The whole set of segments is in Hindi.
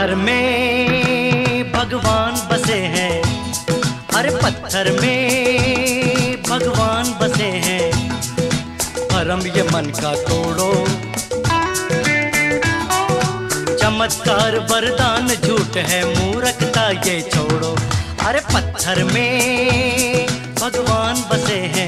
पत्थर में भगवान बसे हैं, अरे पत्थर में भगवान बसे हैं। भरम ये मन का तोड़ो, चमत्कार वरदान झूठ है, मूर्खता ये छोड़ो। अरे पत्थर में भगवान बसे हैं।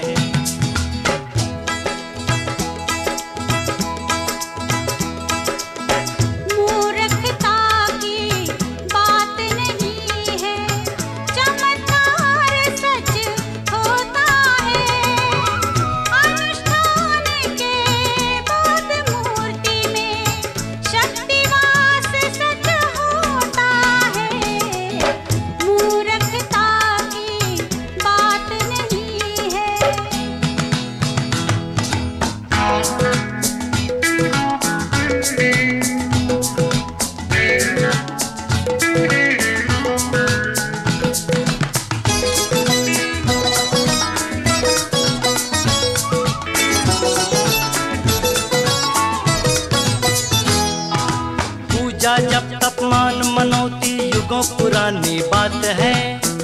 जब तप मान मनौती युगों पुरानी बात है।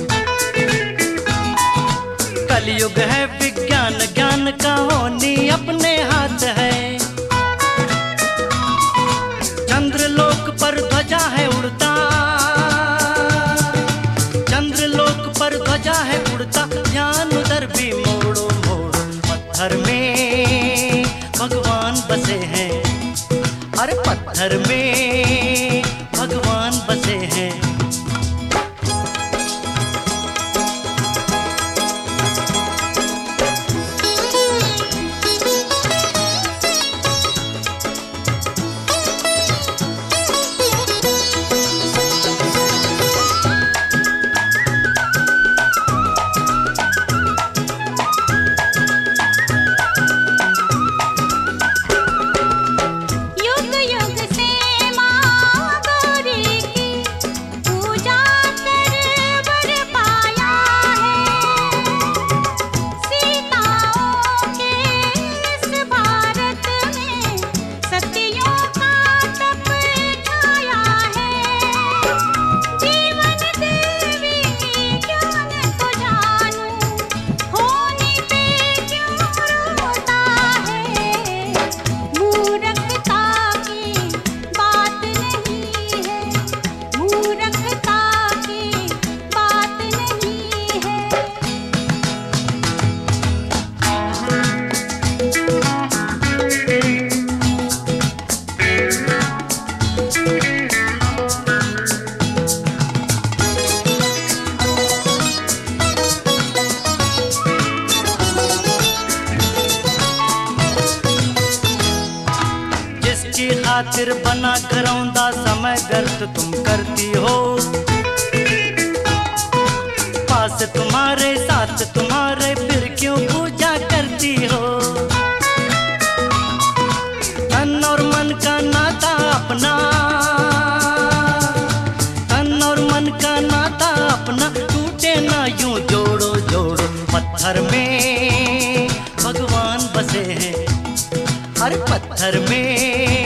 कलयुग है विज्ञान ज्ञान का होनी अपने हाथ है। चंद्रलोक पर ध्वजा है उड़ता, चंद्रलोक पर ध्वजा है उड़ता, ध्यान उधर भी मोड़ो मोड़ो। पत्थर में भगवान बसे हैं, अरे पत्थर में भगवान बसे हैं। खातिर बना घरौंदा समय व्यर्थ तुम करती हो। पास तुम्हारे साथ तुम्हारे फिर क्यों पूजा करती हो। तन और मन का नाता अपना, तन और मन का नाता अपना, टूटे ना यूं जोड़ो जोड़ो। पत्थर में भगवान बसे हैं, हर पत्थर में